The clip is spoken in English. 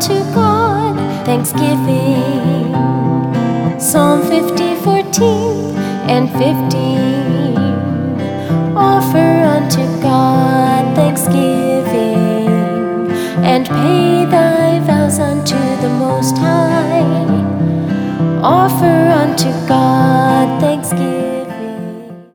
unto God thanksgiving. Psalm 50:14 and 15. Offer unto God thanksgiving, and pay thy vows unto the Most High. Offer unto God